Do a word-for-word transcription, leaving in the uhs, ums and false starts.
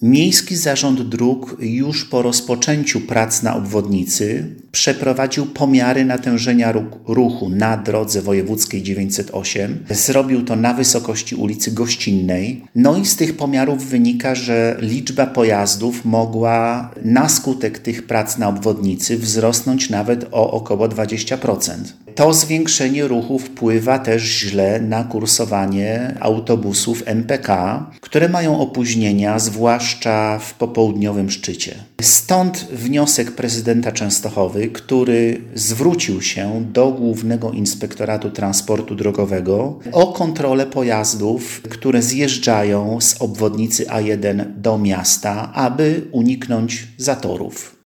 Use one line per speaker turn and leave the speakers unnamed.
Miejski Zarząd Dróg już po rozpoczęciu prac na obwodnicy przeprowadził pomiary natężenia ruchu na drodze wojewódzkiej dziewięćset osiem. Zrobił to na wysokości ulicy Gościnnej. No i z tych pomiarów wynika, że liczba pojazdów mogła na skutek tych prac na obwodnicy wzrosnąć nawet o około dwadzieścia procent. To zwiększenie ruchu wpływa też źle na kursowanie autobusów M P K, które mają opóźnienia, zwłaszcza w popołudniowym szczycie. Stąd wniosek prezydenta Częstochowy, który zwrócił się do Głównego Inspektoratu Transportu Drogowego o kontrolę pojazdów, które zjeżdżają z obwodnicy A jeden do miasta, aby uniknąć zatorów.